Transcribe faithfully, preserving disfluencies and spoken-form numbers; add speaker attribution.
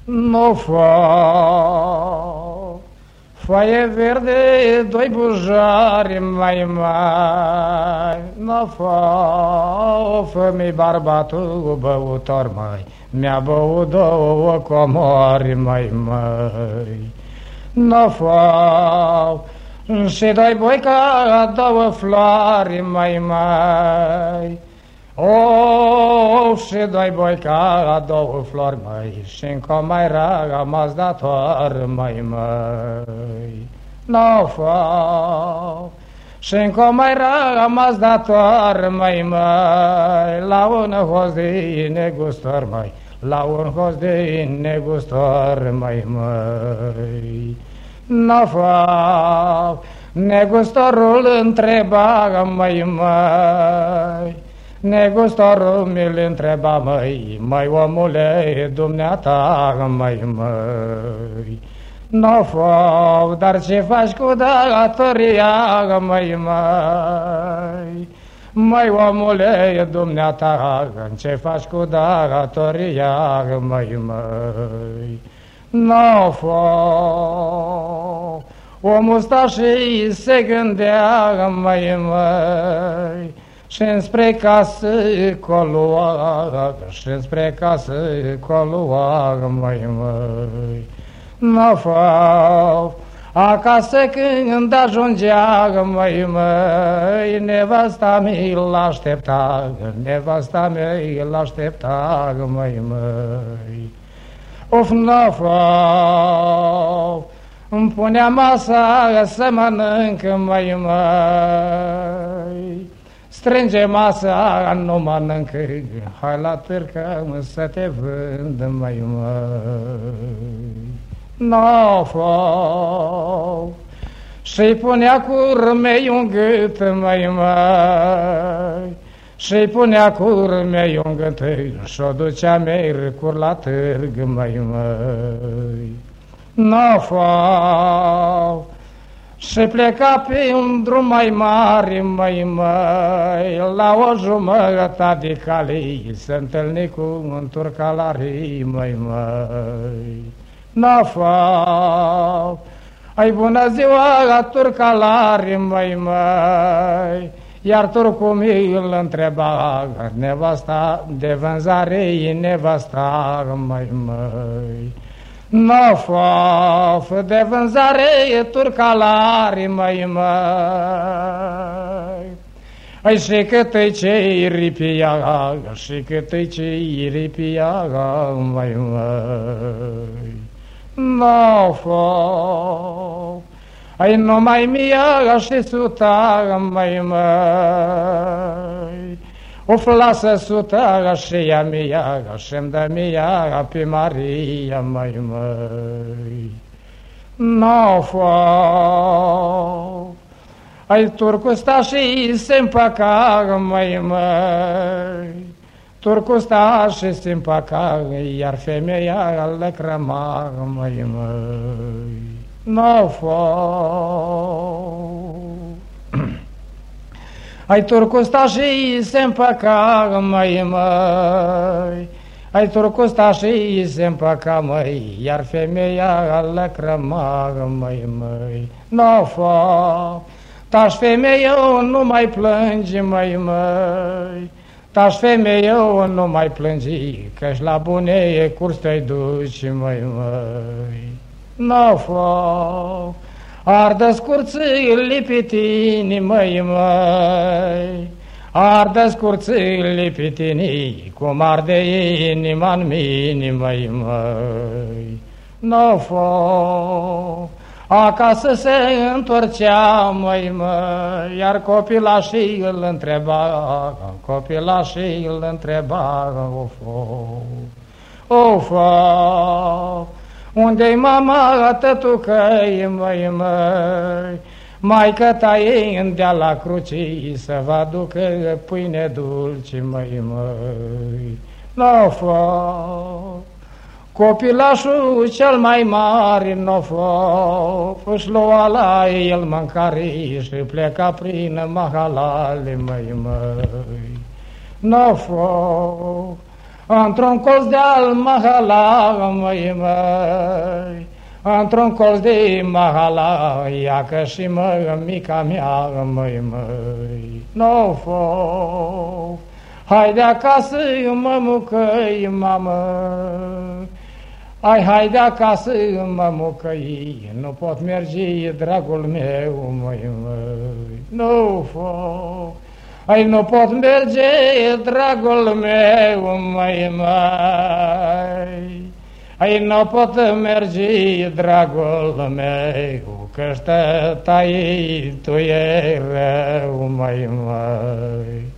Speaker 1: Nu fă, foaie verde, doi bujari mai mai. Nu fă, fă-mi bărbatul băutor mai, mi-a băut două comori mai mai. Nu fă, și doi boi ca două flori mai mai. O, și doi boi ca două flori mai, și încă mai rămas dator mai mai. Nu fă, și încă mai rămas dator mai mai, la un hoț de negustor mai, la un hoț de negustor mai mai. Nu fă, negustorul întreba mai mai, negustorul mi-l întreba, măi, măi, omule, dumneata, măi, măi. Nu fă, dar ce faci cu datoria, măi, măi? Măi, omule, dumneata, ce faci cu datoria, măi, măi? Nu fă, omul sta și se gândea, măi, măi, și înspre casă coloa, și înspre casă coloa, măi, măi. Nu fă, acasă când ajungea, măi, măi, nevasta mi-l aștepta, nevasta mi-l aștepta, măi, măi. Of, nu fă, îmi punea masa să mănânc, măi, măi. Strânge masa, nu mănâncă, hai la târcă să te vând, măi, măi. Nu fă, și-i punea curmei un gât, măi, măi, și-i punea curmei un gât, și-o ducea miercuri la târg, măi, măi. Nu fă, și pleca pe un drum mai mare, măi, măi, la o jumătate de cale se întâlni cu un turcalarii, măi, măi. Nu fă, ai bună ziua, turcalari, măi, măi, iar turcul mi-l întreba, nevasta de vânzare, nevasta, măi, măi. Nu fă, de vânzare, turcalari, măi, măi. Ai și cât-i ce-i ripia, și cât-i ce-i ripia, măi, măi. Nu fă, ai numai mia și suta, măi, măi. Uf, lasă suta și ea mia, și-mi dă mia pe Maria, măi, măi. Nu fă, ai turcul sta și se împăca, măi, măi. Turcul sta și se împăca, iar femeia le crăma, măi, măi. Nu fă, ai turcul sta și se împăca, măi, măi. Ai turcul sta și se împăca, măi, iar femeia le crăma, măi, măi. Nu fă, taci femeie, nu mai plângi, măi, măi. Taci femeie, nu mai plângi, că-și la bune curs te-ai duci, măi, măi. Nu fă, ardă scurții lipitini, măi, măi. Ardă scurții lipitini, cum arde inima-n mine, măi, măi. Nu fă, acasă se întorcea, măi, măi, iar copilașii îl întreba, copilașii îl întreba, o fă, o fă, unde-i mama tătucăi, măi, măi, maică ta ei îndea la cruci să vă aducă pâine dulce, măi, măi. Nu fă, copilașul cel mai mare, nu fă, își lua la el mâncare și pleca prin mahalale, măi, măi. Nu fă, într-un colț de-al mahala, măi, măi, într-un colț de mahala, iacă și mă, mica mea, măi, măi, n-o foc. Haide acasă, mă mucăi, mamă, ai, haide acasă, mă mucăi, nu pot merge, dragul meu, măi, măi, nu foc. Ai, nu pot merge, dragul meu, măi, măi, ai, nu pot merge, dragul meu, că-și tătai tu e rău, măi, măi.